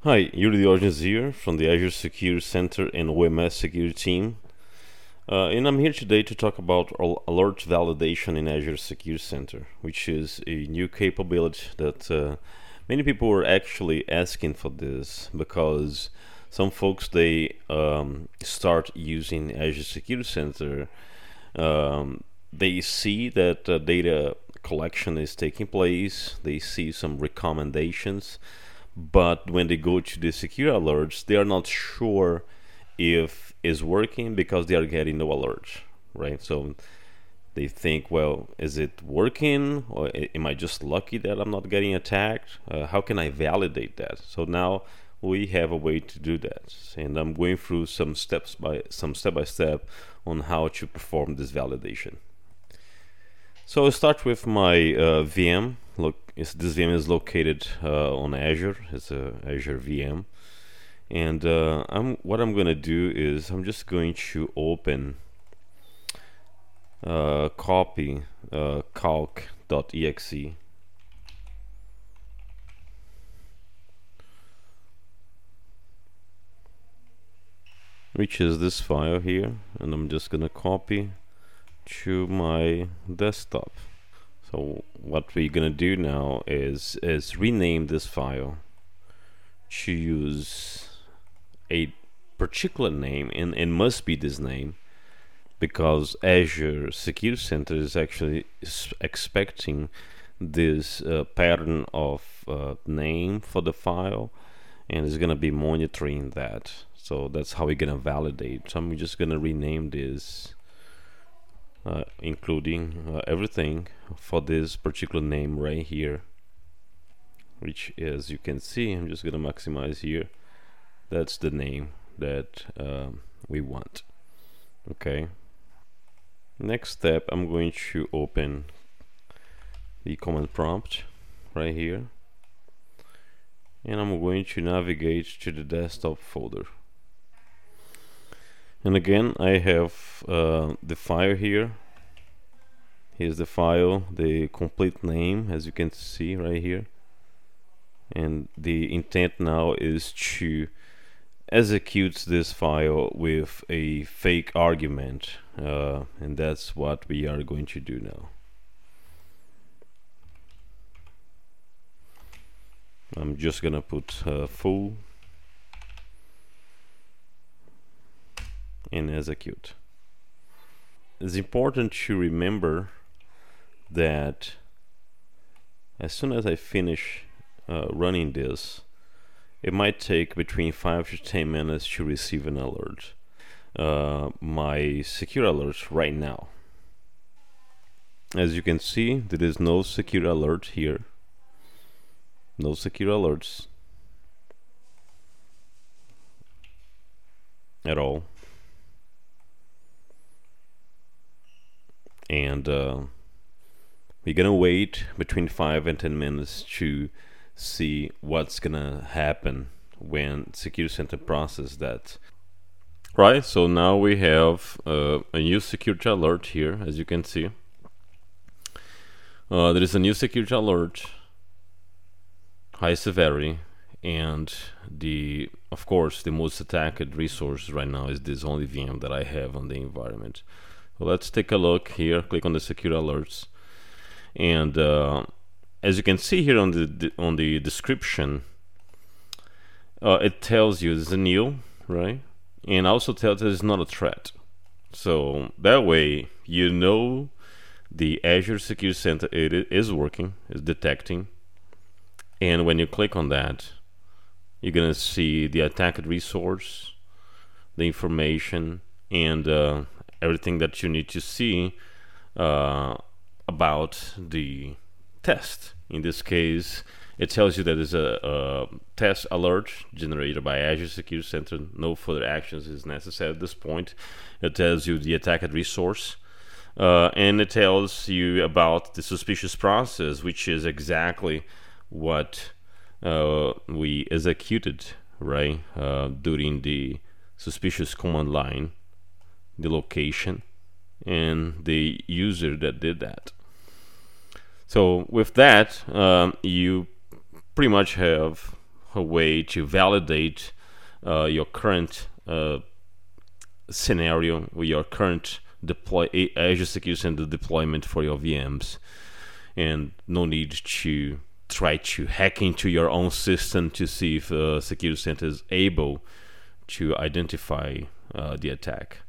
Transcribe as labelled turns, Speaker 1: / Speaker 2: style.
Speaker 1: Hi, Yuri Diogenes here from the Azure Security Center and OMS Security team. And I'm here today to talk about alert validation in Azure Security Center, which is a new capability that many people were actually asking for this because some folks start using Azure Security Center. They see that data collection is taking place. They see some recommendations, but when they go to the secure alerts, they are not sure if it's working because they are getting no alerts, right? So they think, well, is it working, or am I just lucky that I'm not getting attacked? How can I validate that? So now we have a way to do that, and I'm going through some step by step on how to perform this validation. So I'll start with my VM. This VM is located on Azure. It's a Azure VM, and what I'm going to do is I'm just going to open copy calc.exe, which is this file here, and I'm just going to copy to my desktop. So what we're gonna do now is rename this file to use a particular name, and must be this name because Azure Security Center is actually expecting this pattern of name for the file, and is gonna be monitoring that. So that's how we're gonna validate. So I'm just gonna rename this including everything for this particular name right here, which, as you can see, I'm just gonna maximize here. That's the name that we want. Okay, next step, I'm going to open the command prompt right here, and I'm going to navigate to the desktop folder. And again, I have the file here. Here's the file, the complete name, as you can see right here. And the intent now is to execute this file with a fake argument, and that's what we are going to do now. I'm just gonna put full and execute. It's important to remember that as soon as I finish running this, it might take between 5 to 10 minutes to receive an alert. My secure alert right now. As you can see, there is no secure alert here. No secure alerts at all. And we're gonna wait between 5 and 10 minutes to see what's gonna happen when Security Center processes that. Right, so now we have a new security alert here, as you can see. There is a new security alert, high severity, and of course the most attacked resource right now is this only VM that I have on the environment. So let's take a look here, click on the secure alerts, and as you can see here on the description, it tells you it's a new, right? And also tells that it's not a threat. So that way you know the Azure Security Center is working, is detecting, and when you click on that, you're gonna see the attacked resource, the information, and everything that you need to see about the test. In this case, it tells you that there's a test alert generated by Azure Security Center. No further actions is necessary at this point. It tells you the attacked resource, and it tells you about the suspicious process, which is exactly what we executed, right, during the suspicious command line, the location, and the user that did that. So with that, you pretty much have a way to validate your current scenario with your current Azure Security Center deployment for your VMs, and no need to try to hack into your own system to see if Security Center is able to identify the attack.